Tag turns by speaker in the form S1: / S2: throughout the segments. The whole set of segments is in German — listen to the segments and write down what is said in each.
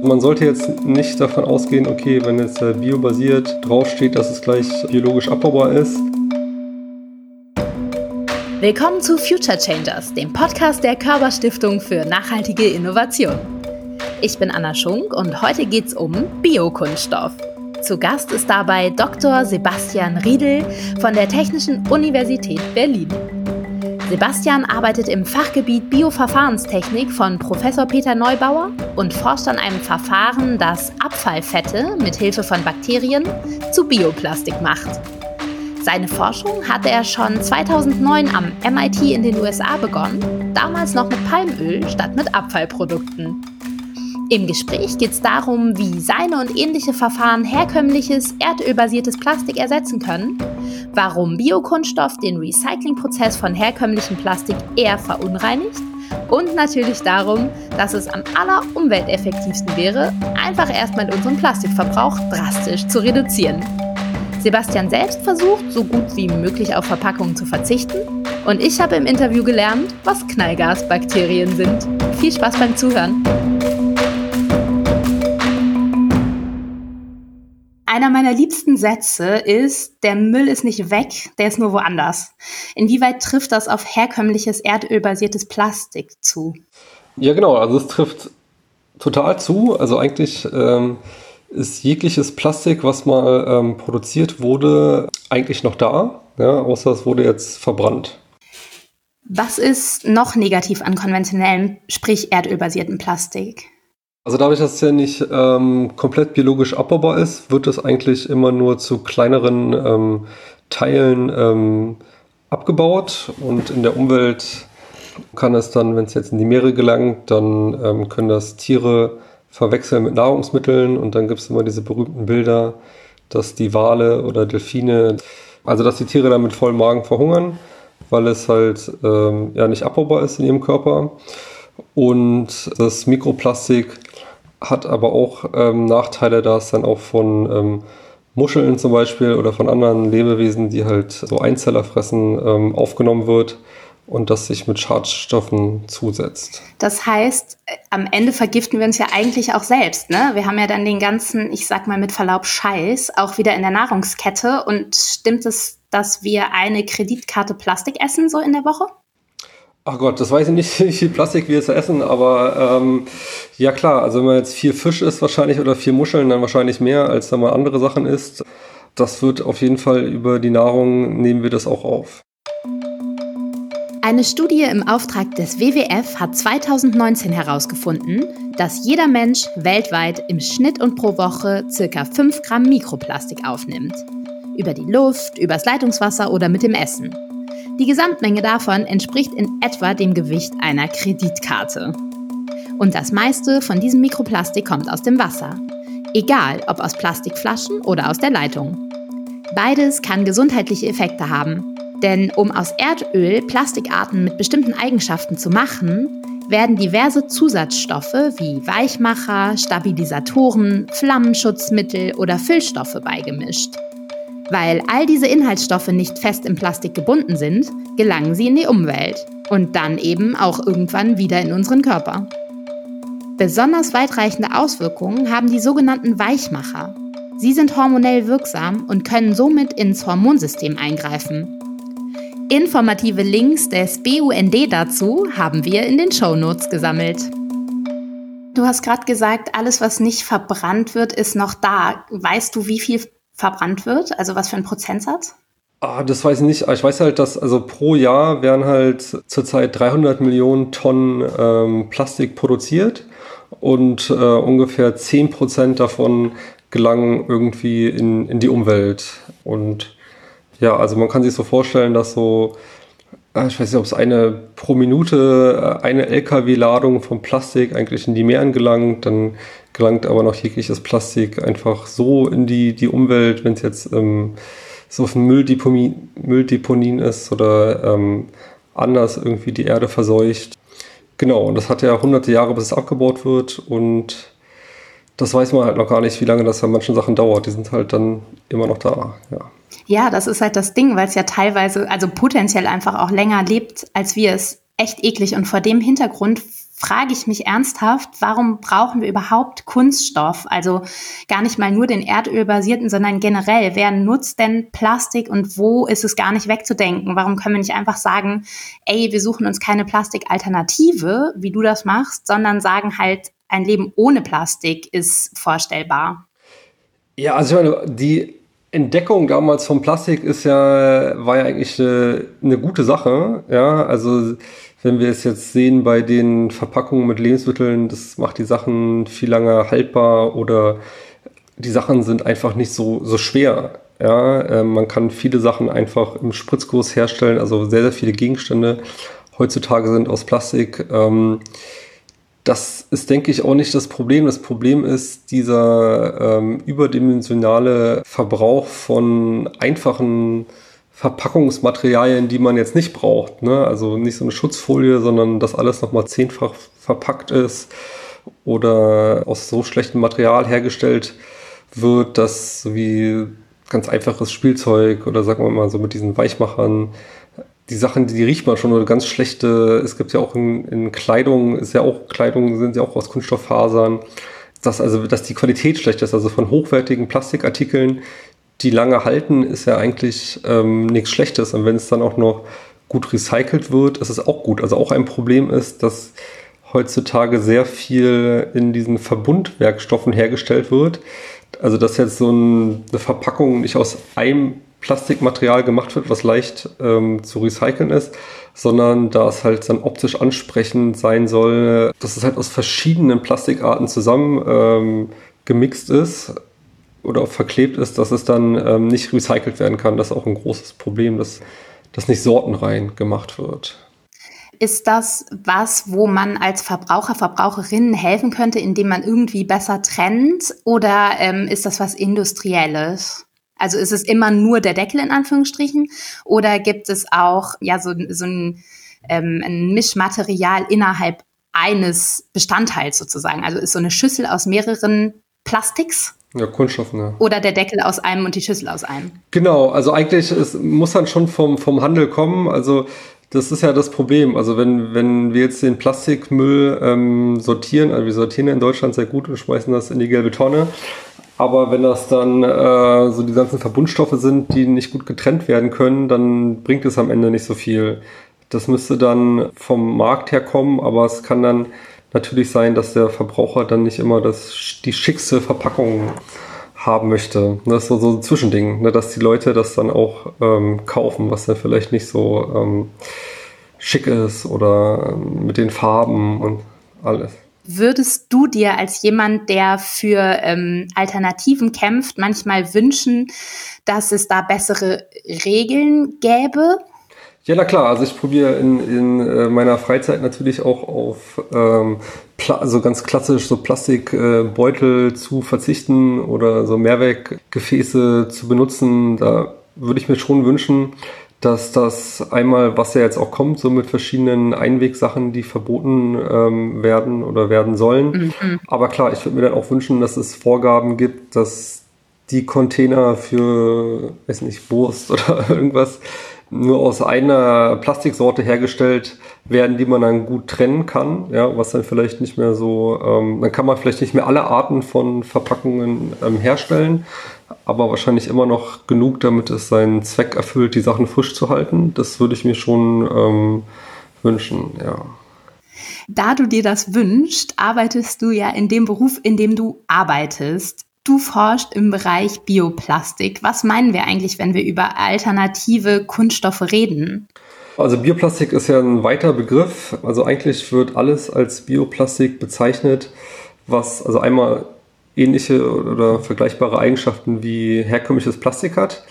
S1: Man sollte jetzt nicht davon ausgehen, okay, wenn jetzt biobasiert draufsteht, dass es gleich biologisch abbaubar ist.
S2: Willkommen zu Future Changers, dem Podcast der Körber-Stiftung für nachhaltige Innovation. Ich bin Anna Schunk und heute geht's um Biokunststoff. Zu Gast ist dabei Dr. Sebastian Riedl von der Technischen Universität Berlin. Sebastian arbeitet im Fachgebiet Bioverfahrenstechnik von Professor Peter Neubauer und forscht an einem Verfahren, das Abfallfette mit Hilfe von Bakterien zu Bioplastik macht. Seine Forschung hatte er schon 2009 am MIT in den USA begonnen, damals noch mit Palmöl statt mit Abfallprodukten. Im Gespräch geht es darum, wie seine und ähnliche Verfahren herkömmliches, erdölbasiertes Plastik ersetzen können, warum Biokunststoff den Recyclingprozess von herkömmlichem Plastik eher verunreinigt und natürlich darum, dass es am allerumwelteffektivsten wäre, einfach erstmal unseren Plastikverbrauch drastisch zu reduzieren. Sebastian selbst versucht, so gut wie möglich auf Verpackungen zu verzichten und ich habe im Interview gelernt, was Knallgasbakterien sind. Viel Spaß beim Zuhören! Einer meiner liebsten Sätze ist, der Müll ist nicht weg, der ist nur woanders. Inwieweit trifft das auf herkömmliches erdölbasiertes Plastik zu?
S1: Ja, genau, also es trifft total zu. Also eigentlich ist jegliches Plastik, was mal produziert wurde, eigentlich noch da, ja, außer es wurde jetzt verbrannt.
S2: Was ist noch negativ an konventionellem, sprich erdölbasiertem Plastik?
S1: Also dadurch, dass es ja nicht komplett biologisch abbaubar ist, wird es eigentlich immer nur zu kleineren Teilen abgebaut und in der Umwelt kann es dann, wenn es jetzt in die Meere gelangt, dann können das Tiere verwechseln mit Nahrungsmitteln und dann gibt es immer diese berühmten Bilder, dass die Wale oder Delfine, also dass die Tiere dann mit vollem Magen verhungern, weil es halt nicht abbaubar ist in ihrem Körper. Und das Mikroplastik hat aber auch Nachteile, da es dann auch von Muscheln zum Beispiel oder von anderen Lebewesen, die halt so Einzeller fressen, aufgenommen wird und das sich mit Schadstoffen zusetzt. Das heißt, am Ende vergiften wir uns ja eigentlich auch selbst, ne? Wir haben ja dann den ganzen, ich sag mal mit Verlaub, Scheiß auch wieder in der Nahrungskette. Und stimmt es, dass wir eine Kreditkarte Plastik essen so in der Woche? Ach Gott, das weiß ich nicht, wie viel Plastik wir jetzt essen, aber ja klar, also wenn man jetzt 4 Fisch isst wahrscheinlich oder 4 Muscheln, dann wahrscheinlich mehr, als wenn man andere Sachen isst. Das wird auf jeden Fall über die Nahrung, nehmen wir das auch auf.
S2: Eine Studie im Auftrag des WWF hat 2019 herausgefunden, dass jeder Mensch weltweit im Schnitt und pro Woche ca. 5 Gramm Mikroplastik aufnimmt. Über die Luft, übers Leitungswasser oder mit dem Essen. Die Gesamtmenge davon entspricht in etwa dem Gewicht einer Kreditkarte. Und das meiste von diesem Mikroplastik kommt aus dem Wasser. Egal, ob aus Plastikflaschen oder aus der Leitung. Beides kann gesundheitliche Effekte haben. Denn um aus Erdöl Plastikarten mit bestimmten Eigenschaften zu machen, werden diverse Zusatzstoffe wie Weichmacher, Stabilisatoren, Flammenschutzmittel oder Füllstoffe beigemischt. Weil all diese Inhaltsstoffe nicht fest im Plastik gebunden sind, gelangen sie in die Umwelt und dann eben auch irgendwann wieder in unseren Körper. Besonders weitreichende Auswirkungen haben die sogenannten Weichmacher. Sie sind hormonell wirksam und können somit ins Hormonsystem eingreifen. Informative Links des BUND dazu haben wir in den Shownotes gesammelt. Du hast gerade gesagt, alles, was nicht verbrannt wird, ist noch da. Weißt du, wie viel verbrannt wird? Also was für ein Prozentsatz?
S1: Das weiß ich nicht. Ich weiß halt, dass also pro Jahr werden halt zurzeit 300 Millionen Tonnen Plastik produziert und ungefähr 10% davon gelangen irgendwie in die Umwelt. Und ja, also man kann sich so vorstellen, dass so, ich weiß nicht, ob es pro Minute eine LKW-Ladung von Plastik eigentlich in die Meeren gelangt, dann gelangt aber noch jegliches Plastik einfach so in die Umwelt, wenn es jetzt so auf Mülldeponien ist oder anders irgendwie die Erde verseucht. Genau, und das hat ja hunderte Jahre, bis es abgebaut wird und das weiß man halt noch gar nicht, wie lange das bei manchen Sachen dauert. Die sind halt dann immer noch da, ja.
S2: Ja, das ist halt das Ding, weil es ja teilweise, also potenziell einfach auch länger lebt, als wir es. Echt eklig. Und vor dem Hintergrund frage ich mich ernsthaft, warum brauchen wir überhaupt Kunststoff? Also gar nicht mal nur den erdölbasierten, sondern generell. Wer nutzt denn Plastik und wo ist es gar nicht wegzudenken? Warum können wir nicht einfach sagen, ey, wir suchen uns keine Plastikalternative, wie du das machst, sondern sagen halt, ein Leben ohne Plastik ist vorstellbar?
S1: Ja, also ich meine, die Entdeckung damals vom Plastik war ja eigentlich eine gute Sache. Ja, also wenn wir es jetzt sehen bei den Verpackungen mit Lebensmitteln, das macht die Sachen viel länger haltbar oder die Sachen sind einfach nicht so schwer. Ja, man kann viele Sachen einfach im Spritzguss herstellen, also sehr, sehr viele Gegenstände heutzutage sind aus Plastik. Das ist, denke ich, auch nicht das Problem. Das Problem ist dieser überdimensionale Verbrauch von einfachen Verpackungsmaterialien, die man jetzt nicht braucht. Ne? Also nicht so eine Schutzfolie, sondern dass alles nochmal 10-fach verpackt ist oder aus so schlechtem Material hergestellt wird, dass so wie ganz einfaches Spielzeug oder sagen wir mal so mit diesen Weichmachern, die Sachen, die riecht man schon oder ganz schlechte, es gibt ja auch in Kleidung, Kleidung sind ja auch aus Kunststofffasern, dass die Qualität schlecht ist, also von hochwertigen Plastikartikeln, die lange halten, ist ja eigentlich nichts Schlechtes. Und wenn es dann auch noch gut recycelt wird, ist es auch gut. Also auch ein Problem ist, dass heutzutage sehr viel in diesen Verbundwerkstoffen hergestellt wird. Also dass jetzt so eine Verpackung nicht aus einem Plastikmaterial gemacht wird, was leicht zu recyceln ist, sondern da es halt dann optisch ansprechend sein soll, dass es halt aus verschiedenen Plastikarten zusammen gemixt ist oder auch verklebt ist, dass es dann nicht recycelt werden kann. Das ist auch ein großes Problem, dass das nicht sortenrein gemacht wird.
S2: Ist das was, wo man als Verbraucher, Verbraucherinnen helfen könnte, indem man irgendwie besser trennt? Oder ist das was Industrielles? Also ist es immer nur der Deckel in Anführungsstrichen? Oder gibt es auch ja so ein Mischmaterial innerhalb eines Bestandteils sozusagen? Also ist so eine Schüssel aus mehreren Plastiks?
S1: Ja, Kunststoff, ne?
S2: Oder der Deckel aus einem und die Schüssel aus einem?
S1: Genau, also eigentlich muss dann schon vom Handel kommen. Also das ist ja das Problem. Also wenn wir jetzt den Plastikmüll sortieren, also wir sortieren ja in Deutschland sehr gut und schmeißen das in die gelbe Tonne. Aber wenn das dann so die ganzen Verbundstoffe sind, die nicht gut getrennt werden können, dann bringt es am Ende nicht so viel. Das müsste dann vom Markt herkommen, aber es kann dann natürlich sein, dass der Verbraucher dann nicht immer die schickste Verpackung haben möchte. Das ist so ein Zwischending, ne, dass die Leute das dann auch kaufen, was dann vielleicht nicht so schick ist oder mit den Farben und alles.
S2: Würdest du dir als jemand, der für Alternativen kämpft, manchmal wünschen, dass es da bessere Regeln gäbe?
S1: Ja, na klar. Also ich probiere in meiner Freizeit natürlich auch auf also ganz klassisch so Plastikbeutel zu verzichten oder so Mehrweggefäße zu benutzen. Da würde ich mir schon wünschen, dass das einmal, was ja jetzt auch kommt, so mit verschiedenen Einwegsachen, die verboten werden oder werden sollen. Mhm. Aber klar, ich würde mir dann auch wünschen, dass es Vorgaben gibt, dass die Container für, weiß nicht, Wurst oder irgendwas nur aus einer Plastiksorte hergestellt werden, die man dann gut trennen kann, ja, was dann vielleicht nicht mehr so, dann kann man vielleicht nicht mehr alle Arten von Verpackungen herstellen, aber wahrscheinlich immer noch genug, damit es seinen Zweck erfüllt, die Sachen frisch zu halten. Das würde ich mir schon wünschen, ja.
S2: Da du dir das wünschst, arbeitest du ja in dem Beruf, in dem du arbeitest. Du forschst im Bereich Bioplastik. Was meinen wir eigentlich, wenn wir über alternative Kunststoffe reden?
S1: Also Bioplastik ist ja ein weiter Begriff. Also eigentlich wird alles als Bioplastik bezeichnet, was also einmal ähnliche oder vergleichbare Eigenschaften wie herkömmliches Plastik hat,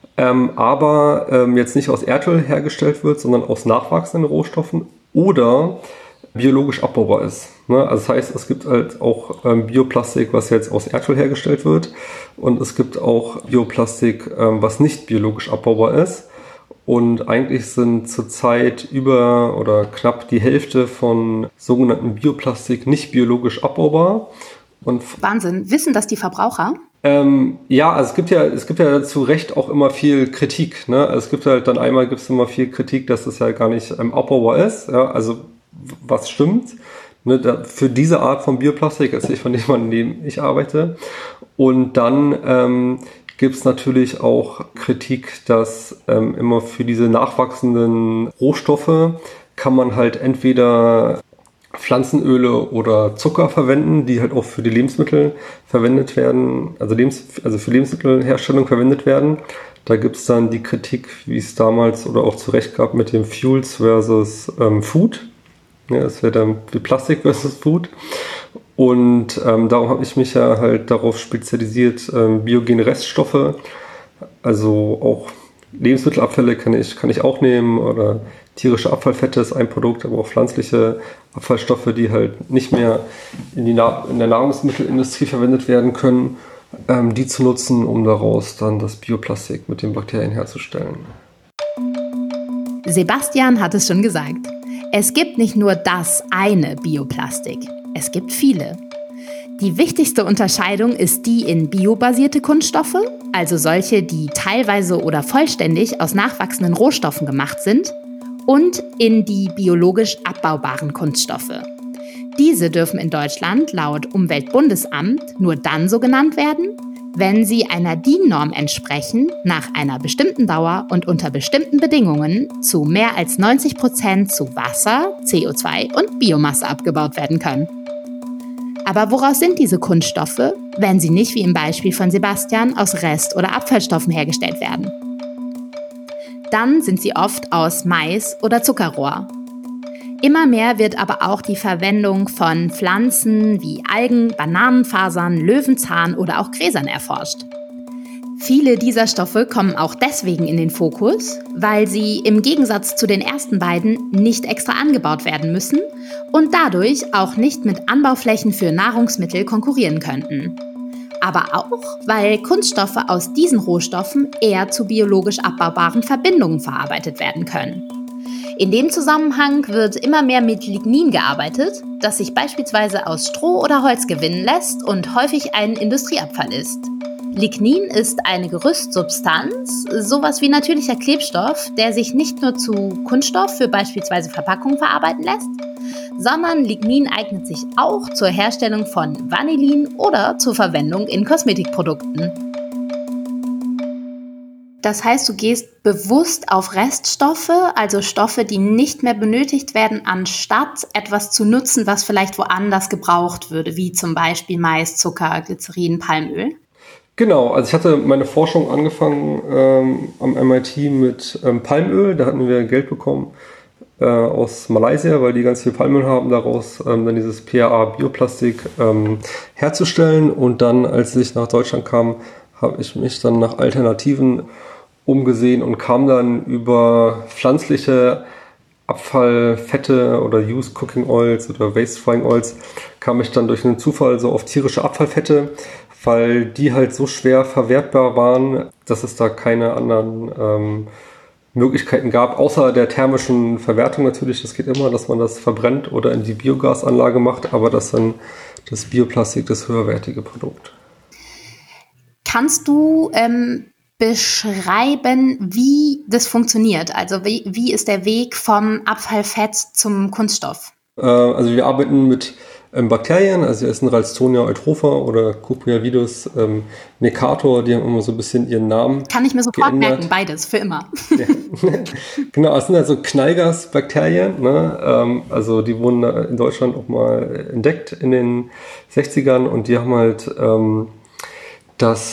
S1: aber jetzt nicht aus Erdöl hergestellt wird, sondern aus nachwachsenden Rohstoffen oder biologisch abbaubar ist. Ne? Also das heißt, es gibt halt auch Bioplastik, was jetzt aus Erdöl hergestellt wird, und es gibt auch Bioplastik, was nicht biologisch abbaubar ist. Und eigentlich sind zurzeit über oder knapp die Hälfte von sogenannten Bioplastik nicht biologisch abbaubar. Und
S2: Wahnsinn. Wissen das die Verbraucher?
S1: Ja, also es gibt ja zu Recht auch immer viel Kritik. Ne? Also es gibt halt dann immer viel Kritik, dass es ja gar nicht abbaubar ist. Ja? Also was stimmt? Für diese Art von Bioplastik, also von dem ich arbeite. Und dann gibt es natürlich auch Kritik, dass immer für diese nachwachsenden Rohstoffe kann man halt entweder Pflanzenöle oder Zucker verwenden, die halt auch für die Lebensmittel verwendet werden, also für Lebensmittelherstellung verwendet werden. Da gibt es dann die Kritik, wie es damals oder auch zu Recht gab, mit dem Fuels versus Food. Ja, das wäre dann wie Plastik versus Food. Und darum habe ich mich ja halt darauf spezialisiert, biogene Reststoffe, also auch Lebensmittelabfälle kann ich auch nehmen oder tierische Abfallfette ist ein Produkt, aber auch pflanzliche Abfallstoffe, die halt nicht mehr in der Nahrungsmittelindustrie verwendet werden können, die zu nutzen, um daraus dann das Bioplastik mit den Bakterien herzustellen.
S2: Sebastian hat es schon gesagt. Es gibt nicht nur das eine Bioplastik, es gibt viele. Die wichtigste Unterscheidung ist die in biobasierte Kunststoffe, also solche, die teilweise oder vollständig aus nachwachsenden Rohstoffen gemacht sind, und in die biologisch abbaubaren Kunststoffe. Diese dürfen in Deutschland laut Umweltbundesamt nur dann so genannt werden, wenn sie einer DIN-Norm entsprechen, nach einer bestimmten Dauer und unter bestimmten Bedingungen zu mehr als 90% zu Wasser, CO2 und Biomasse abgebaut werden können. Aber woraus sind diese Kunststoffe, wenn sie nicht wie im Beispiel von Sebastian aus Rest- oder Abfallstoffen hergestellt werden? Dann sind sie oft aus Mais oder Zuckerrohr. Immer mehr wird aber auch die Verwendung von Pflanzen wie Algen, Bananenfasern, Löwenzahn oder auch Gräsern erforscht. Viele dieser Stoffe kommen auch deswegen in den Fokus, weil sie im Gegensatz zu den ersten beiden nicht extra angebaut werden müssen und dadurch auch nicht mit Anbauflächen für Nahrungsmittel konkurrieren könnten. Aber auch, weil Kunststoffe aus diesen Rohstoffen eher zu biologisch abbaubaren Verbindungen verarbeitet werden können. In dem Zusammenhang wird immer mehr mit Lignin gearbeitet, das sich beispielsweise aus Stroh oder Holz gewinnen lässt und häufig ein Industrieabfall ist. Lignin ist eine Gerüstsubstanz, sowas wie natürlicher Klebstoff, der sich nicht nur zu Kunststoff für beispielsweise Verpackungen verarbeiten lässt, sondern Lignin eignet sich auch zur Herstellung von Vanillin oder zur Verwendung in Kosmetikprodukten. Das heißt, du gehst bewusst auf Reststoffe, also Stoffe, die nicht mehr benötigt werden, anstatt etwas zu nutzen, was vielleicht woanders gebraucht würde, wie zum Beispiel Mais, Zucker, Glycerin, Palmöl.
S1: Genau, also ich hatte meine Forschung angefangen am MIT mit Palmöl. Da hatten wir Geld bekommen aus Malaysia, weil die ganz viel Palmöl haben, daraus dann dieses PAA-Bioplastik herzustellen. Und dann, als ich nach Deutschland kam, habe ich mich dann nach Alternativen umgesehen und kam dann über pflanzliche Abfallfette oder Used Cooking Oils oder Waste Frying Oils, kam ich dann durch einen Zufall so auf tierische Abfallfette, weil die halt so schwer verwertbar waren, dass es da keine anderen Möglichkeiten gab, außer der thermischen Verwertung natürlich. Das geht immer, dass man das verbrennt oder in die Biogasanlage macht, aber das dann das Bioplastik, das höherwertige Produkt.
S2: Kannst du beschreiben, wie das funktioniert? Also wie ist der Weg vom Abfallfett zum Kunststoff?
S1: Also wir arbeiten mit Bakterien, also hier ist ein Ralstonia eutropha oder Cupriavidus necator, die haben immer so ein bisschen ihren Namen
S2: Kann ich mir sofort
S1: geändert.
S2: merken, beides, für immer.
S1: Ja. Genau, es sind also Knallgasbakterien, ne? Also die wurden in Deutschland auch mal entdeckt in den 60ern und die haben halt das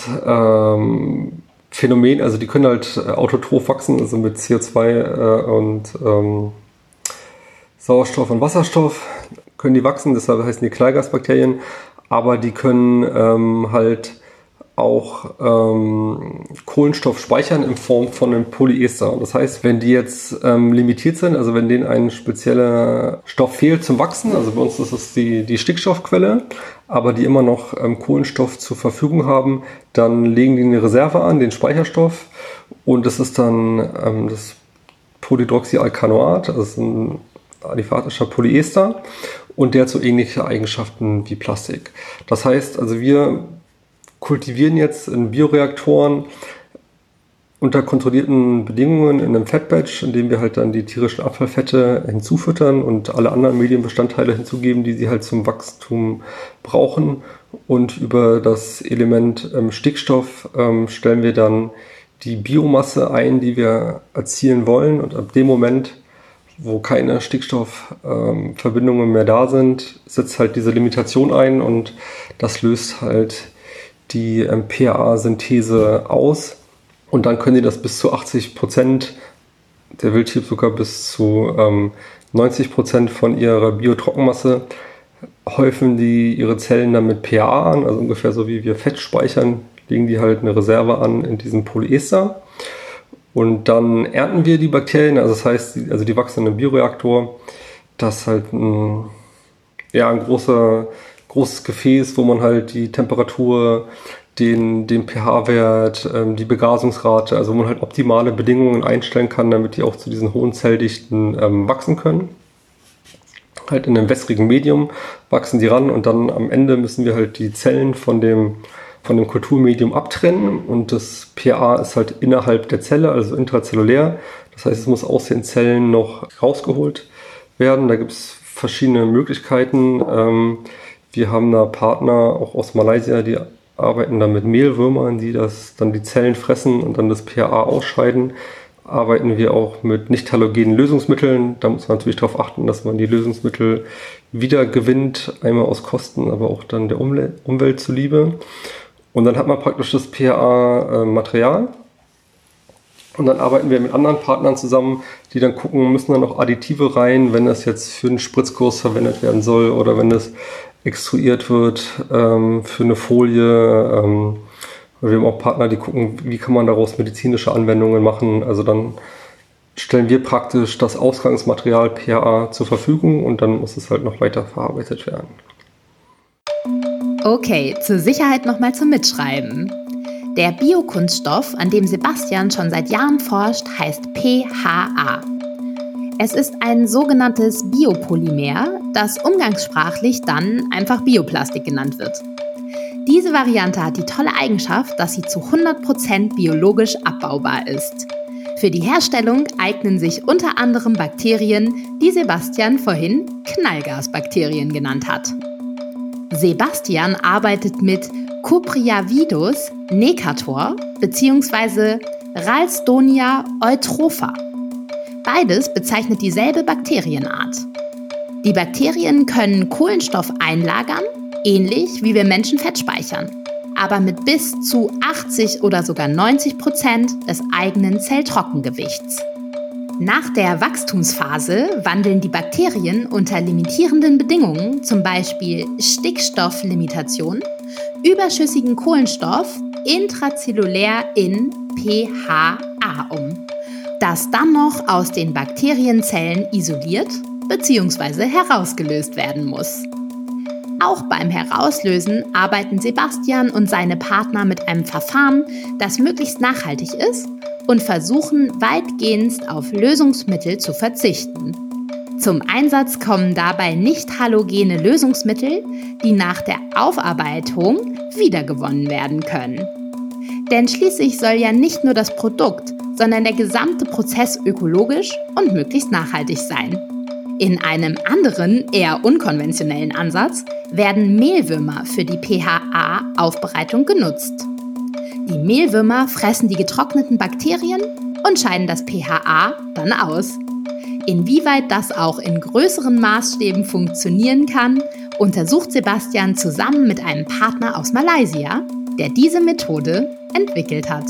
S1: Phänomen, also die können halt autotroph wachsen, also mit CO2 und Sauerstoff und Wasserstoff können die wachsen, deshalb heißen die Knallgasbakterien, aber die können halt auch Kohlenstoff speichern in Form von einem Polyester. Und das heißt, wenn die jetzt limitiert sind, also wenn denen ein spezieller Stoff fehlt zum Wachsen, also bei uns ist es die Stickstoffquelle, aber die immer noch Kohlenstoff zur Verfügung haben, dann legen die eine Reserve an, den Speicherstoff, und das ist dann das Polydroxyalkanoat, also das ist ein aliphatischer Polyester, und der hat so ähnliche Eigenschaften wie Plastik. Das heißt, also wir kultivieren jetzt in Bioreaktoren unter kontrollierten Bedingungen in einem Fettbatch, in dem wir halt dann die tierischen Abfallfette hinzufüttern und alle anderen Medienbestandteile hinzugeben, die sie halt zum Wachstum brauchen. Und über das Element Stickstoff stellen wir dann die Biomasse ein, die wir erzielen wollen. Und ab dem Moment, wo keine Stickstoffverbindungen mehr da sind, setzt halt diese Limitation ein und das löst halt die PAA-Synthese aus. Und dann können die das bis zu 80%, der Wildtyp sogar bis zu 90% von ihrer Biotrockenmasse, häufen die ihre Zellen dann mit PAA an, also ungefähr so wie wir Fett speichern, legen die halt eine Reserve an in diesem Polyester. Und dann ernten wir die Bakterien, also das heißt, die wachsen in einem Bioreaktor. Das ist halt ein großes Gefäß, wo man halt die Temperatur, den pH-Wert, die Begasungsrate, also wo man halt optimale Bedingungen einstellen kann, damit die auch zu diesen hohen Zelldichten wachsen können. Halt in einem wässrigen Medium wachsen die ran und dann am Ende müssen wir halt die Zellen von dem Kulturmedium abtrennen und das pH ist halt innerhalb der Zelle, also intrazellulär. Das heißt, es muss aus den Zellen noch rausgeholt werden. Da gibt es verschiedene Möglichkeiten. Wir haben da Partner auch aus Malaysia, die arbeiten da mit Mehlwürmern, die dann die Zellen fressen und dann das pH ausscheiden. Arbeiten wir auch mit nicht halogenen Lösungsmitteln. Da muss man natürlich darauf achten, dass man die Lösungsmittel wieder gewinnt, einmal aus Kosten, aber auch dann der Umwelt zuliebe. Und dann hat man praktisch das PAA-Material. Und dann arbeiten wir mit anderen Partnern zusammen, die dann gucken, müssen da noch Additive rein, wenn das jetzt für einen Spritzkurs verwendet werden soll oder wenn das extruiert wird für eine Folie. Wir haben auch Partner, die gucken, wie kann man daraus medizinische Anwendungen machen. Also dann stellen wir praktisch das Ausgangsmaterial PAA zur Verfügung und dann muss es halt noch weiter verarbeitet werden.
S2: Okay, zur Sicherheit nochmal zum Mitschreiben. Der Biokunststoff, an dem Sebastian schon seit Jahren forscht, heißt PHA. Es ist ein sogenanntes Biopolymer, das umgangssprachlich dann einfach Bioplastik genannt wird. Diese Variante hat die tolle Eigenschaft, dass sie zu 100% biologisch abbaubar ist. Für die Herstellung eignen sich unter anderem Bakterien, die Sebastian vorhin Knallgasbakterien genannt hat. Sebastian arbeitet mit Cupriavidus necator bzw. Ralstonia eutropha. Beides bezeichnet dieselbe Bakterienart. Die Bakterien können Kohlenstoff einlagern, ähnlich wie wir Menschen Fett speichern, aber mit bis zu 80 oder sogar 90% des eigenen Zelltrockengewichts. Nach der Wachstumsphase wandeln die Bakterien unter limitierenden Bedingungen, zum Beispiel Stickstofflimitation, überschüssigen Kohlenstoff intrazellulär in PHA um, das dann noch aus den Bakterienzellen isoliert bzw. herausgelöst werden muss. Auch beim Herauslösen arbeiten Sebastian und seine Partner mit einem Verfahren, das möglichst nachhaltig ist und versuchen weitgehend auf Lösungsmittel zu verzichten. Zum Einsatz kommen dabei nicht halogene Lösungsmittel, die nach der Aufarbeitung wiedergewonnen werden können. Denn schließlich soll ja nicht nur das Produkt, sondern der gesamte Prozess ökologisch und möglichst nachhaltig sein. In einem anderen, eher unkonventionellen Ansatz werden Mehlwürmer für die PHA-Aufbereitung genutzt. Die Mehlwürmer fressen die getrockneten Bakterien und scheiden das PHA dann aus. Inwieweit das auch in größeren Maßstäben funktionieren kann, untersucht Sebastian zusammen mit einem Partner aus Malaysia, der diese Methode entwickelt hat.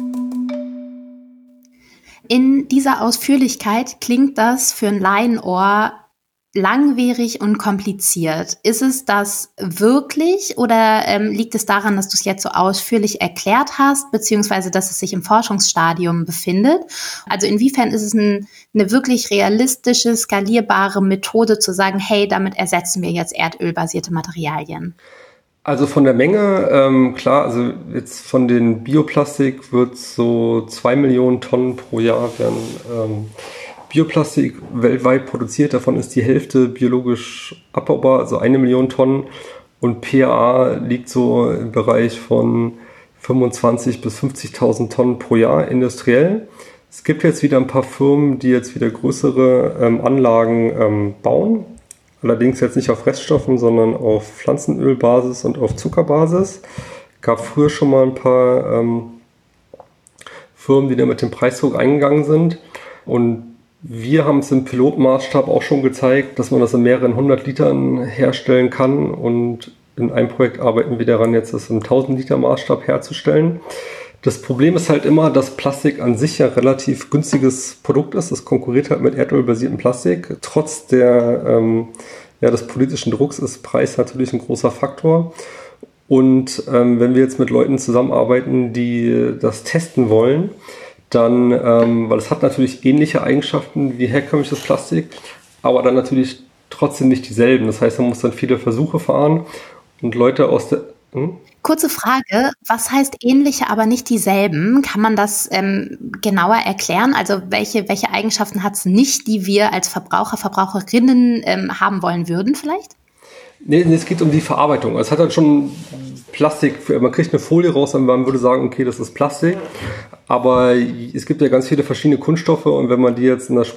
S2: In dieser Ausführlichkeit klingt das für ein Laienohr langwierig und kompliziert. Ist es das wirklich oder liegt es daran, dass du es jetzt so ausführlich erklärt hast, beziehungsweise dass es sich im Forschungsstadium befindet? Also inwiefern ist es eine wirklich realistische, skalierbare Methode zu sagen, hey, damit ersetzen wir jetzt erdölbasierte Materialien?
S1: Also von der Menge, klar, also jetzt von den Bioplastik wird so 2 Millionen Tonnen pro Jahr werden Bioplastik weltweit produziert. Davon ist die Hälfte biologisch abbaubar, also 1 Million Tonnen. Und PAA liegt so im Bereich von 25.000 bis 50.000 Tonnen pro Jahr industriell. Es gibt jetzt wieder ein paar Firmen, die jetzt wieder größere Anlagen bauen. Allerdings jetzt nicht auf Reststoffen, sondern auf Pflanzenölbasis und auf Zuckerbasis. Gab früher schon mal ein paar Firmen, die da mit dem Preisdruck eingegangen sind. Und wir haben es im Pilotmaßstab auch schon gezeigt, dass man das in mehreren 100 Litern herstellen kann. Und in einem Projekt arbeiten wir daran, jetzt das im 1000 Liter Maßstab herzustellen. Das Problem ist halt immer, dass Plastik an sich ja relativ günstiges Produkt ist. Es konkurriert halt mit erdölbasiertem Plastik. Trotz des politischen Drucks ist Preis natürlich ein großer Faktor. Und wenn wir jetzt mit Leuten zusammenarbeiten, die das testen wollen, dann, weil es hat natürlich ähnliche Eigenschaften wie herkömmliches Plastik, aber dann natürlich trotzdem nicht dieselben. Das heißt, man muss dann viele Versuche fahren und Leute aus der...
S2: Kurze Frage, was heißt ähnliche, aber nicht dieselben? Kann man das genauer erklären? Also welche Eigenschaften hat es nicht, die wir als Verbraucher, Verbraucherinnen haben wollen würden vielleicht?
S1: Nee, es geht um die Verarbeitung. Es hat halt schon Plastik, man kriegt eine Folie raus und man würde sagen, okay, das ist Plastik. Aber es gibt ja ganz viele verschiedene Kunststoffe und wenn man die jetzt in der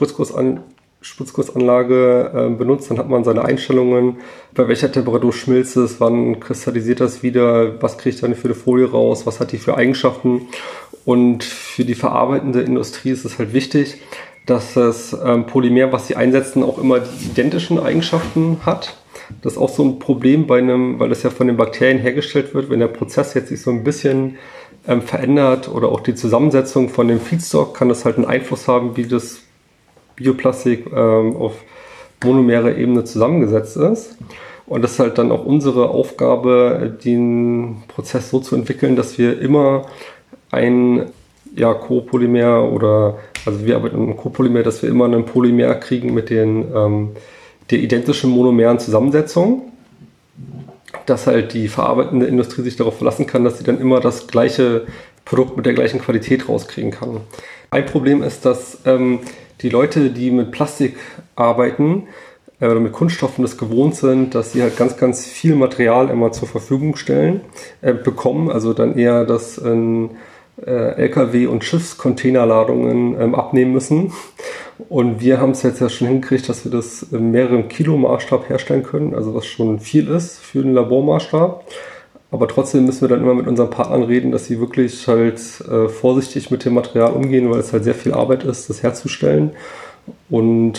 S1: Spritzgussanlage benutzt, dann hat man seine Einstellungen, bei welcher Temperatur schmilzt es, wann kristallisiert das wieder, was kriegt dann für eine Folie raus, was hat die für Eigenschaften. Und für die verarbeitende Industrie ist es halt wichtig, dass das Polymer, was sie einsetzen, auch immer die identischen Eigenschaften hat. Das ist auch so ein Problem weil das ja von den Bakterien hergestellt wird, wenn der Prozess jetzt sich so ein bisschen verändert oder auch die Zusammensetzung von dem Feedstock, kann das halt einen Einfluss haben, wie das Bioplastik auf monomerer Ebene zusammengesetzt ist. Und das ist halt dann auch unsere Aufgabe, den Prozess so zu entwickeln, dass wir immer ein Copolymer also wir arbeiten mit einem Copolymer, dass wir immer ein Polymer kriegen mit der identischen monomeren Zusammensetzung, dass halt die verarbeitende Industrie sich darauf verlassen kann, dass sie dann immer das gleiche Produkt mit der gleichen Qualität rauskriegen kann. Ein Problem ist, dass die Leute, die mit Plastik arbeiten oder mit Kunststoffen das gewohnt sind, dass sie halt ganz, ganz viel Material immer zur Verfügung bekommen, also dann eher das in LKW- und Schiffscontainerladungen abnehmen müssen. Und wir haben es jetzt ja schon hingekriegt, dass wir das in mehreren Kilo Maßstab herstellen können, also was schon viel ist für den Labormaßstab. Aber trotzdem müssen wir dann immer mit unseren Partnern reden, dass sie wirklich halt vorsichtig mit dem Material umgehen, weil es halt sehr viel Arbeit ist, das herzustellen. Und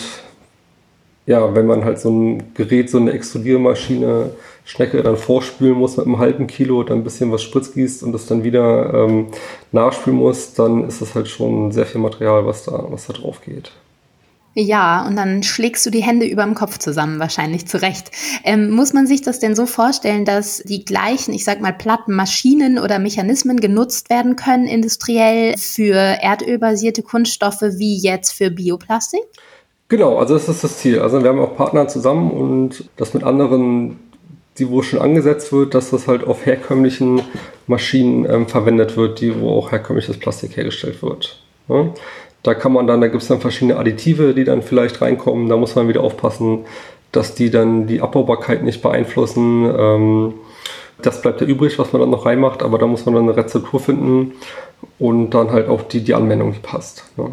S1: ja, wenn man halt so ein Gerät, so eine Extrudiermaschine, Schnecke dann vorspülen muss mit einem halben Kilo, dann ein bisschen was spritzgießt und das dann wieder nachspülen muss, dann ist das halt schon sehr viel Material, was da drauf geht.
S2: Ja, und dann schlägst du die Hände überm Kopf zusammen, wahrscheinlich zu Recht. Muss man sich das denn so vorstellen, dass die gleichen, ich sag mal, platten Maschinen oder Mechanismen genutzt werden können, industriell für erdölbasierte Kunststoffe wie jetzt für Bioplastik?
S1: Genau, also das ist das Ziel. Also wir haben auch Partner zusammen und das mit anderen, wo schon angesetzt wird, dass das halt auf herkömmlichen Maschinen verwendet wird, wo auch herkömmliches Plastik hergestellt wird. Ja? Da gibt es dann verschiedene Additive, die dann vielleicht reinkommen. Da muss man wieder aufpassen, dass die dann die Abbaubarkeit nicht beeinflussen. Das bleibt ja übrig, was man dann noch reinmacht, aber da muss man dann eine Rezeptur finden und dann halt auch die Anwendung, die passt. Ja.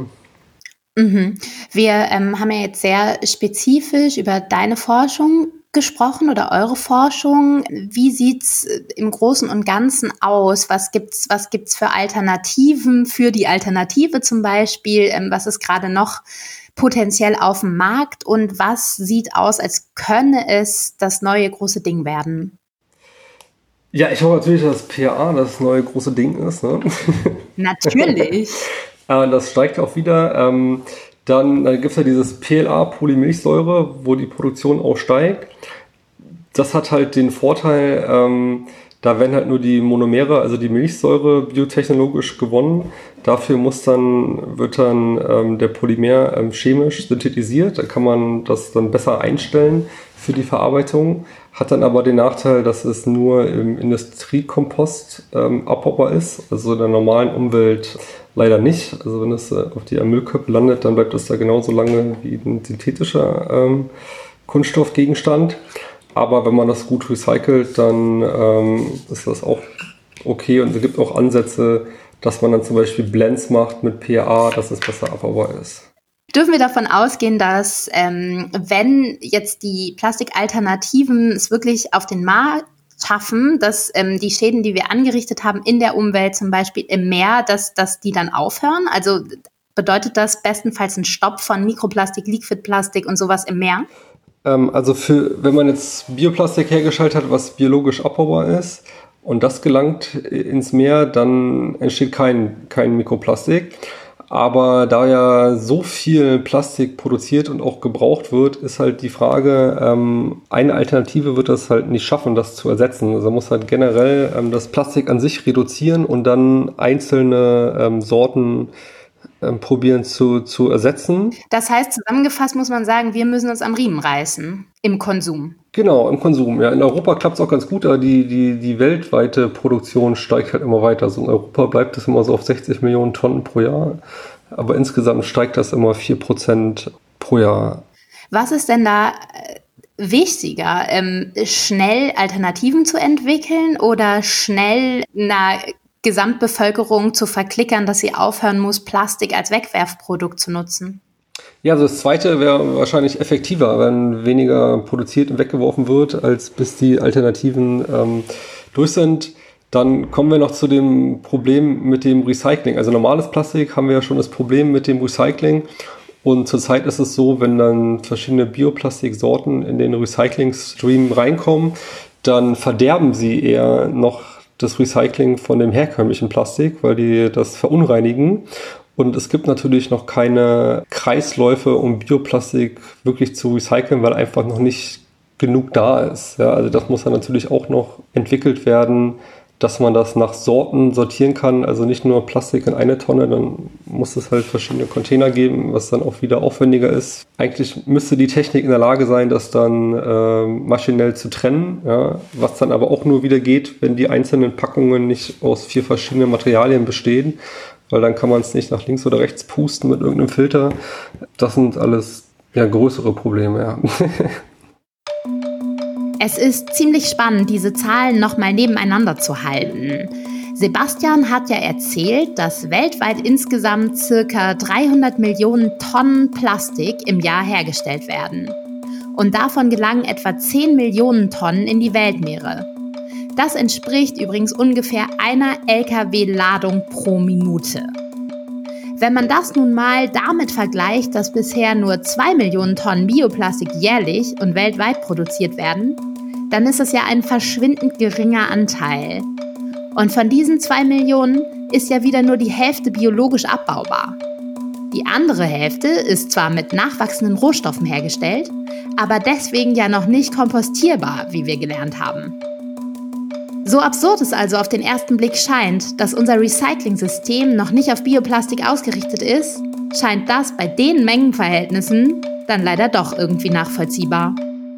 S2: Wir haben ja jetzt sehr spezifisch über deine Forschung gesprochen oder eure Forschung. Wie sieht's im Großen und Ganzen aus? Was gibt's für Alternativen für die Alternative zum Beispiel? Was ist gerade noch potenziell auf dem Markt und was sieht aus, als könne es das neue große Ding werden?
S1: Ja, ich hoffe natürlich, dass PA das neue große Ding ist. Ne?
S2: Natürlich.
S1: Das steigt auch wieder. Dann gibt es ja dieses PLA, Polymilchsäure, wo die Produktion auch steigt. Das hat halt den Vorteil, da werden halt nur die Monomere, also die Milchsäure, biotechnologisch gewonnen. Dafür wird dann der Polymer chemisch synthetisiert. Da kann man das dann besser einstellen für die Verarbeitung. Hat dann aber den Nachteil, dass es nur im Industriekompost abbaubar ist, also in der normalen Umwelt leider nicht. Also wenn es auf die Müllkippe landet, dann bleibt es da genauso lange wie ein synthetischer Kunststoffgegenstand. Aber wenn man das gut recycelt, dann ist das auch okay. Und es gibt auch Ansätze, dass man dann zum Beispiel Blends macht mit PA, dass es besser abbaubar ist.
S2: Dürfen wir davon ausgehen, dass wenn jetzt die Plastikalternativen es wirklich auf den Markt schaffen, dass die Schäden, die wir angerichtet haben in der Umwelt, zum Beispiel im Meer, dass die dann aufhören? Also bedeutet das bestenfalls ein Stopp von Mikroplastik, Liquidplastik und sowas im Meer?
S1: Also wenn man jetzt Bioplastik hergestellt hat, was biologisch abbaubar ist und das gelangt ins Meer, dann entsteht kein Mikroplastik. Aber da ja so viel Plastik produziert und auch gebraucht wird, ist halt die Frage, eine Alternative wird das halt nicht schaffen, das zu ersetzen. Also man muss halt generell das Plastik an sich reduzieren und dann einzelne Sorten probieren zu ersetzen.
S2: Das heißt, zusammengefasst muss man sagen, wir müssen uns am Riemen reißen im Konsum.
S1: Genau, im Konsum. Ja, in Europa klappt es auch ganz gut, aber die weltweite Produktion steigt halt immer weiter. Also in Europa bleibt es immer so auf 60 Millionen Tonnen pro Jahr, aber insgesamt steigt das immer 4% pro Jahr.
S2: Was ist denn da wichtiger, schnell Alternativen zu entwickeln oder schnell einer Gesamtbevölkerung zu verklickern, dass sie aufhören muss, Plastik als Wegwerfprodukt zu nutzen?
S1: Ja, also das Zweite wäre wahrscheinlich effektiver, wenn weniger produziert und weggeworfen wird, als bis die Alternativen durch sind. Dann kommen wir noch zu dem Problem mit dem Recycling. Also normales Plastik haben wir ja schon das Problem mit dem Recycling. Und zurzeit ist es so, wenn dann verschiedene Bioplastiksorten in den Recycling-Stream reinkommen, dann verderben sie eher noch das Recycling von dem herkömmlichen Plastik, weil die das verunreinigen. Und es gibt natürlich noch keine Kreisläufe, um Bioplastik wirklich zu recyceln, weil einfach noch nicht genug da ist. Ja, also das muss dann natürlich auch noch entwickelt werden, dass man das nach Sorten sortieren kann. Also nicht nur Plastik in eine Tonne, dann muss es halt verschiedene Container geben, was dann auch wieder aufwendiger ist. Eigentlich müsste die Technik in der Lage sein, das dann maschinell zu trennen, ja, was dann aber auch nur wieder geht, wenn die einzelnen Packungen nicht aus 4 verschiedenen Materialien bestehen, weil dann kann man es nicht nach links oder rechts pusten mit irgendeinem Filter. Das sind alles größere Probleme, ja.
S2: Es ist ziemlich spannend, diese Zahlen nochmal nebeneinander zu halten. Sebastian hat ja erzählt, dass weltweit insgesamt ca. 300 Millionen Tonnen Plastik im Jahr hergestellt werden. Und davon gelangen etwa 10 Millionen Tonnen in die Weltmeere. Das entspricht übrigens ungefähr einer Lkw-Ladung pro Minute. Wenn man das nun mal damit vergleicht, dass bisher nur 2 Millionen Tonnen Bioplastik jährlich und weltweit produziert werden, dann ist es ja ein verschwindend geringer Anteil. Und von diesen 2 Millionen ist ja wieder nur die Hälfte biologisch abbaubar. Die andere Hälfte ist zwar mit nachwachsenden Rohstoffen hergestellt, aber deswegen ja noch nicht kompostierbar, wie wir gelernt haben. So absurd es also auf den ersten Blick scheint, dass unser Recycling-System noch nicht auf Bioplastik ausgerichtet ist, scheint das bei den Mengenverhältnissen dann leider doch irgendwie nachvollziehbar.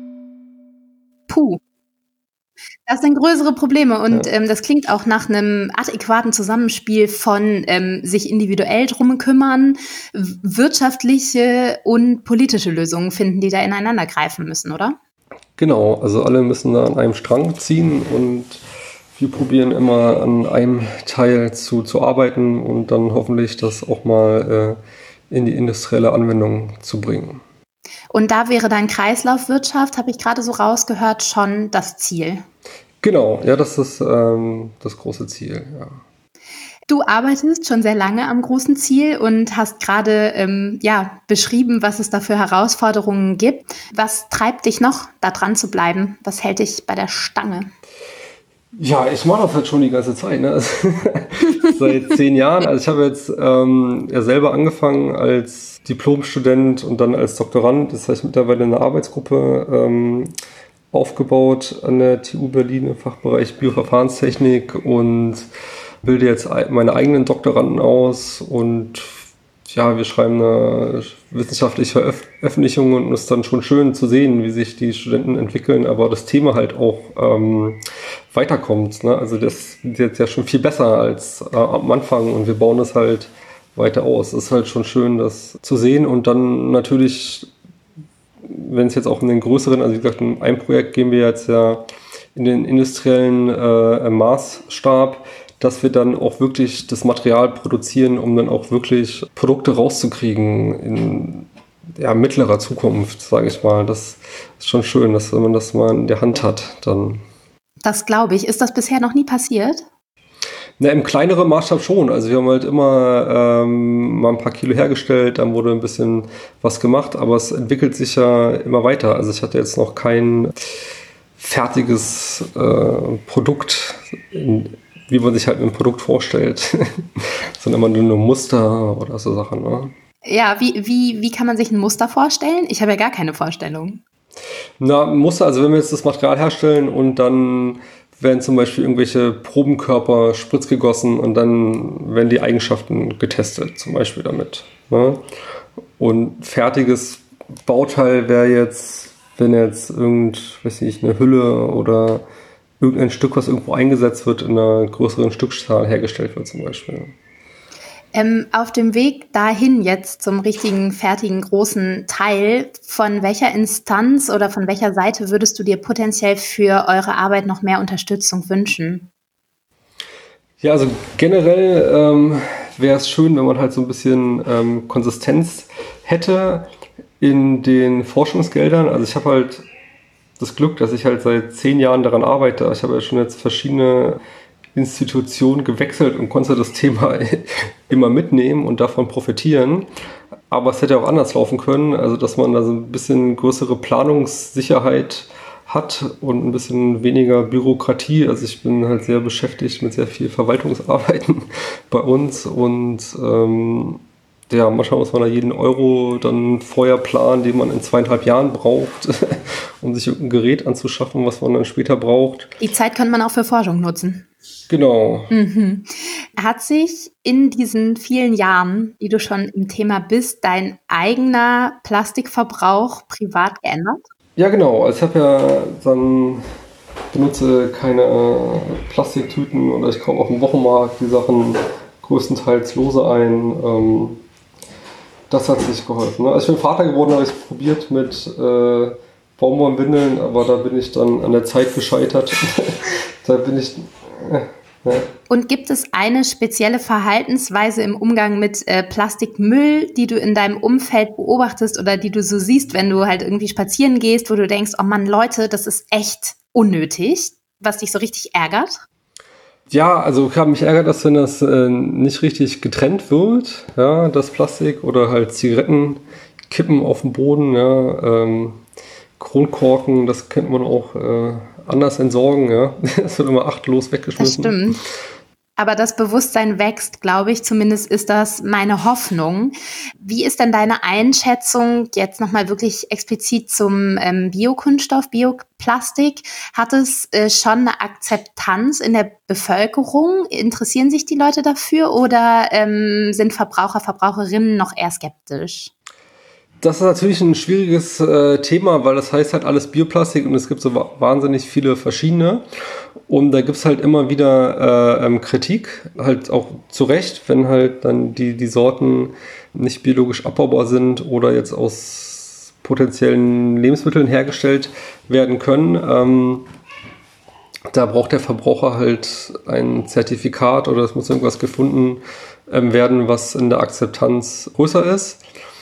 S2: Puh. Das sind größere Probleme und das klingt auch nach einem adäquaten Zusammenspiel von sich individuell drum kümmern, wirtschaftliche und politische Lösungen finden, die da ineinander greifen müssen, oder?
S1: Genau, also alle müssen da an einem Strang ziehen und wir probieren immer an einem Teil zu arbeiten und dann hoffentlich das auch mal in die industrielle Anwendung zu bringen.
S2: Und da wäre dann Kreislaufwirtschaft, habe ich gerade so rausgehört, schon das Ziel.
S1: Genau, ja, das ist das große Ziel, ja.
S2: Du arbeitest schon sehr lange am großen Ziel und hast gerade beschrieben, was es da für Herausforderungen gibt. Was treibt dich noch, da dran zu bleiben? Was hält dich bei der Stange?
S1: Ja, ich mache das halt schon die ganze Zeit, ne? Seit 10 Jahren. Also ich habe jetzt selber angefangen als Diplomstudent und dann als Doktorand. Das heißt mittlerweile eine Arbeitsgruppe aufgebaut an der TU Berlin im Fachbereich Bioverfahrenstechnik und bilde jetzt meine eigenen Doktoranden aus und ja, wir schreiben eine wissenschaftliche Veröffentlichung und es ist dann schon schön zu sehen, wie sich die Studenten entwickeln, aber das Thema halt auch weiterkommt, ne? Also das ist jetzt ja schon viel besser als am Anfang und wir bauen das halt weiter aus. Es ist halt schon schön, das zu sehen und dann natürlich, wenn es jetzt auch in den größeren, also wie gesagt, in einem Projekt gehen wir jetzt ja in den industriellen Maßstab, dass wir dann auch wirklich das Material produzieren, um dann auch wirklich Produkte rauszukriegen in mittlerer Zukunft, sage ich mal. Das ist schon schön, dass wenn man das mal in der Hand hat, dann.
S2: Das glaube ich. Ist das bisher noch nie passiert?
S1: Na, im kleineren Maßstab schon. Also wir haben halt immer mal ein paar Kilo hergestellt, dann wurde ein bisschen was gemacht, aber es entwickelt sich ja immer weiter. Also ich hatte jetzt noch kein fertiges Produkt, wie man sich halt ein Produkt vorstellt, sondern immer nur Muster oder so Sachen. Ne?
S2: Ja, wie kann man sich ein Muster vorstellen? Ich habe ja gar keine Vorstellung.
S1: Na, Muster, also wenn wir jetzt das Material herstellen und dann werden zum Beispiel irgendwelche Probenkörper spritzgegossen und dann werden die Eigenschaften getestet, zum Beispiel damit. Ne? Und fertiges Bauteil wäre jetzt, wenn jetzt eine Hülle oder irgendein Stück, was irgendwo eingesetzt wird, in einer größeren Stückzahl hergestellt wird zum Beispiel.
S2: Auf dem Weg dahin jetzt zum richtigen, fertigen, großen Teil, von welcher Instanz oder von welcher Seite würdest du dir potenziell für eure Arbeit noch mehr Unterstützung wünschen?
S1: Ja, also generell wäre es schön, wenn man halt so ein bisschen Konsistenz hätte in den Forschungsgeldern. Also ich habe halt das Glück, dass ich halt seit 10 Jahren daran arbeite. Ich habe ja schon jetzt verschiedene Institution gewechselt und konnte das Thema immer mitnehmen und davon profitieren. Aber es hätte auch anders laufen können, also dass man da so ein bisschen größere Planungssicherheit hat und ein bisschen weniger Bürokratie. Also ich bin halt sehr beschäftigt mit sehr viel Verwaltungsarbeiten bei uns und manchmal muss man da jeden Euro dann vorher planen, den man in 2,5 Jahren braucht, um sich irgendein Gerät anzuschaffen, was man dann später braucht.
S2: Die Zeit könnte man auch für Forschung nutzen.
S1: Genau.
S2: Mhm. Hat sich in diesen vielen Jahren, die du schon im Thema bist, dein eigener Plastikverbrauch privat geändert?
S1: Ja, genau. Also benutze keine Plastiktüten oder ich kaufe auf dem Wochenmarkt die Sachen größtenteils lose ein. Das hat sich geholfen. Als ich bin Vater geworden habe, ich es probiert mit Baumwollwindeln, aber da bin ich dann an der Zeit gescheitert. Da bin ich.
S2: Und gibt es eine spezielle Verhaltensweise im Umgang mit Plastikmüll, die du in deinem Umfeld beobachtest oder die du so siehst, wenn du halt irgendwie spazieren gehst, wo du denkst, oh Mann, Leute, das ist echt unnötig, was dich so richtig ärgert?
S1: Ja, also mich ärgert das, wenn das nicht richtig getrennt wird, ja, das Plastik oder halt Zigarettenkippen auf dem Boden, ja, Kronkorken, das kennt man auch anders entsorgen, ja. Das wird immer achtlos weggeschmissen.
S2: Das stimmt. Aber das Bewusstsein wächst, glaube ich. Zumindest ist das meine Hoffnung. Wie ist denn deine Einschätzung jetzt nochmal wirklich explizit zum Biokunststoff, Bioplastik? Hat es schon eine Akzeptanz in der Bevölkerung? Interessieren sich die Leute dafür oder sind Verbraucher, Verbraucherinnen noch eher skeptisch?
S1: Das ist natürlich ein schwieriges Thema, weil das heißt halt alles Bioplastik und es gibt so wahnsinnig viele verschiedene. Und da gibt es halt immer wieder Kritik, halt auch zu Recht, wenn halt dann die Sorten nicht biologisch abbaubar sind oder jetzt aus potenziellen Lebensmitteln hergestellt werden können. Da braucht der Verbraucher halt ein Zertifikat oder es muss irgendwas gefunden werden, was in der Akzeptanz größer ist.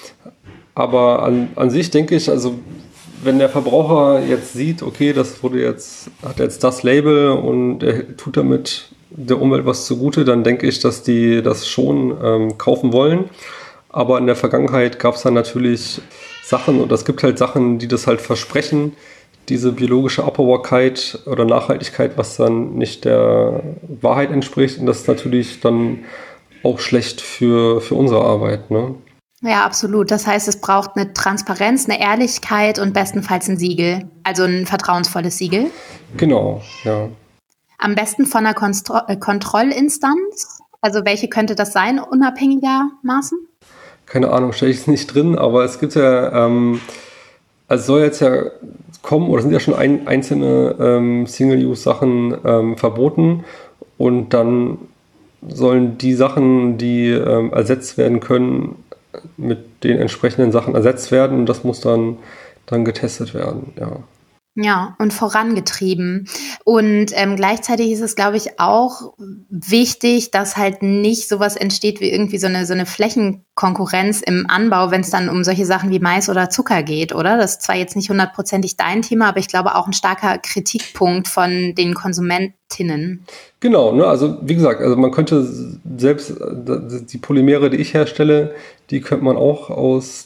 S1: Aber an sich denke ich, also wenn der Verbraucher jetzt sieht, okay, hat jetzt das Label und er tut damit der Umwelt was zugute, dann denke ich, dass die das schon kaufen wollen. Aber in der Vergangenheit gab es dann natürlich Sachen und es gibt halt Sachen, die das halt versprechen, diese biologische Abbaubarkeit oder Nachhaltigkeit, was dann nicht der Wahrheit entspricht. Und das ist natürlich dann auch schlecht für unsere Arbeit, ne?
S2: Ja, absolut. Das heißt, es braucht eine Transparenz, eine Ehrlichkeit und bestenfalls ein Siegel, also ein vertrauensvolles Siegel.
S1: Genau, ja.
S2: Am besten von einer Kontrollinstanz. Also welche könnte das sein, unabhängigermaßen?
S1: Keine Ahnung, stelle ich es nicht drin, aber es gibt ja, also soll jetzt ja kommen, oder sind ja schon einzelne Single-Use-Sachen verboten und dann sollen die Sachen, die ersetzt werden können, mit den entsprechenden Sachen ersetzt werden und das muss dann getestet werden, ja.
S2: Ja, und vorangetrieben. Und gleichzeitig ist es, glaube ich, auch wichtig, dass halt nicht sowas entsteht wie irgendwie so eine Flächenkonkurrenz im Anbau, wenn es dann um solche Sachen wie Mais oder Zucker geht, oder? Das ist zwar jetzt nicht hundertprozentig dein Thema, aber ich glaube auch ein starker Kritikpunkt von den Konsumentinnen.
S1: Genau, ne? Also wie gesagt, also man könnte selbst die Polymere, die ich herstelle, die könnte man auch aus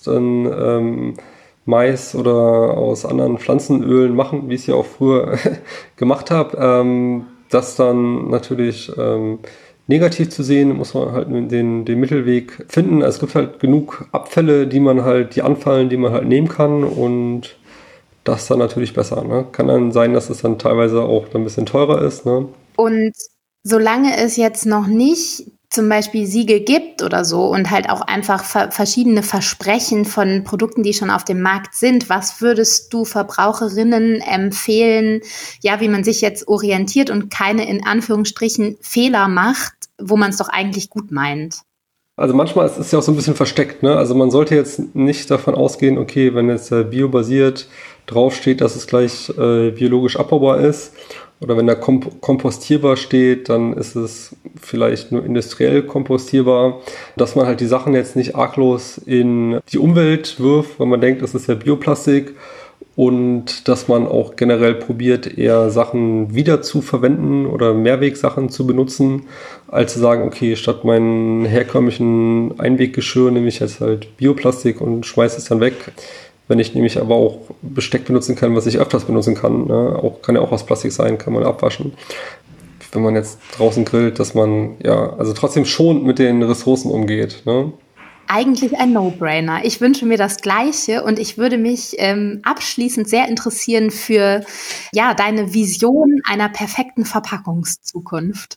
S1: Mais oder aus anderen Pflanzenölen machen, wie ich es ja auch früher gemacht habe. Das dann natürlich negativ zu sehen, muss man halt den Mittelweg finden. Also es gibt halt genug Abfälle, die anfallen, die man halt nehmen kann, und das ist dann natürlich besser. Ne? Kann dann sein, dass es dann teilweise auch ein bisschen teurer ist. Ne?
S2: Und solange es jetzt noch nicht zum Beispiel Siegel gibt oder so und halt auch einfach verschiedene Versprechen von Produkten, die schon auf dem Markt sind, was würdest du Verbraucherinnen empfehlen, ja, wie man sich jetzt orientiert und keine in Anführungsstrichen Fehler macht, wo man es doch eigentlich gut meint?
S1: Also manchmal ist es ja auch so ein bisschen versteckt. Ne? Also man sollte jetzt nicht davon ausgehen, okay, wenn jetzt biobasiert draufsteht, dass es gleich biologisch abbaubar ist. Oder wenn da kompostierbar steht, dann ist es vielleicht nur industriell kompostierbar. Dass man halt die Sachen jetzt nicht arglos in die Umwelt wirft, weil man denkt, das ist ja Bioplastik. Und dass man auch generell probiert, eher Sachen wieder zu verwenden oder Mehrwegsachen zu benutzen, als zu sagen, okay, statt meinen herkömmlichen Einweggeschirr nehme ich jetzt halt Bioplastik und schmeiße es dann weg. Wenn ich nämlich aber auch Besteck benutzen kann, was ich öfters benutzen kann, ne? Kann ja auch aus Plastik sein, kann man abwaschen. Wenn man jetzt draußen grillt, dass man ja also trotzdem schonend mit den Ressourcen umgeht. Ne?
S2: Eigentlich ein No-Brainer. Ich wünsche mir das Gleiche und ich würde mich abschließend sehr interessieren für ja, deine Vision einer perfekten Verpackungszukunft.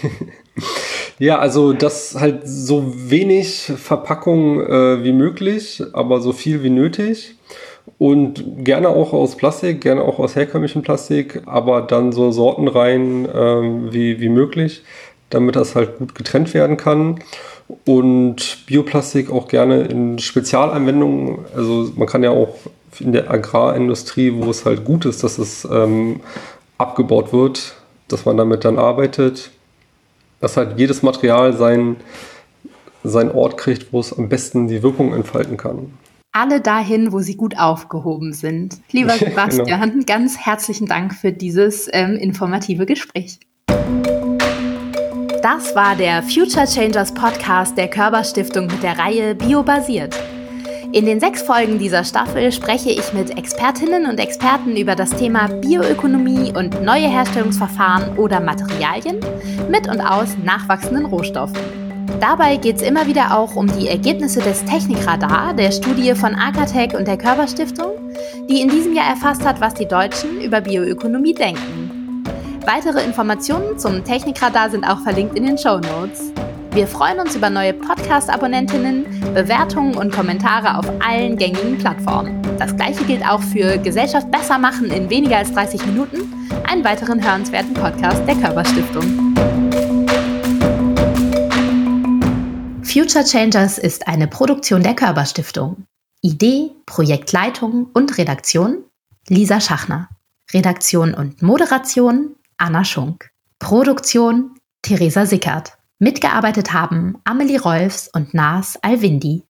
S1: Ja, also das halt so wenig Verpackung wie möglich, aber so viel wie nötig. Und gerne auch aus Plastik, gerne auch aus herkömmlichem Plastik, aber dann so sortenrein wie möglich, damit das halt gut getrennt werden kann. Und Bioplastik auch gerne in Spezialanwendungen. Also man kann ja auch in der Agrarindustrie, wo es halt gut ist, dass es abgebaut wird, dass man damit dann arbeitet, dass halt jedes Material seinen Ort kriegt, wo es am besten die Wirkung entfalten kann.
S2: Alle dahin, wo sie gut aufgehoben sind. Lieber Sebastian, genau. Ganz herzlichen Dank für dieses informative Gespräch. Das war der Future Changers Podcast der Körber Stiftung mit der Reihe Biobasiert. In den 6 Folgen dieser Staffel spreche ich mit Expertinnen und Experten über das Thema Bioökonomie und neue Herstellungsverfahren oder Materialien mit und aus nachwachsenden Rohstoffen. Dabei geht es immer wieder auch um die Ergebnisse des Technikradar, der Studie von Akatech und der Körber Stiftung, die in diesem Jahr erfasst hat, was die Deutschen über Bioökonomie denken. Weitere Informationen zum Technikradar sind auch verlinkt in den Shownotes. Wir freuen uns über neue Podcast-Abonnentinnen, Bewertungen und Kommentare auf allen gängigen Plattformen. Das gleiche gilt auch für Gesellschaft besser machen in weniger als 30 Minuten, einen weiteren hörenswerten Podcast der Körber Stiftung. Future Changers ist eine Produktion der Körber Stiftung. Idee, Projektleitung und Redaktion Lisa Schachner. Redaktion und Moderation Anna Schunk. Produktion Theresa Sickert. Mitgearbeitet haben Amelie Rolfs und Nas Alwindi.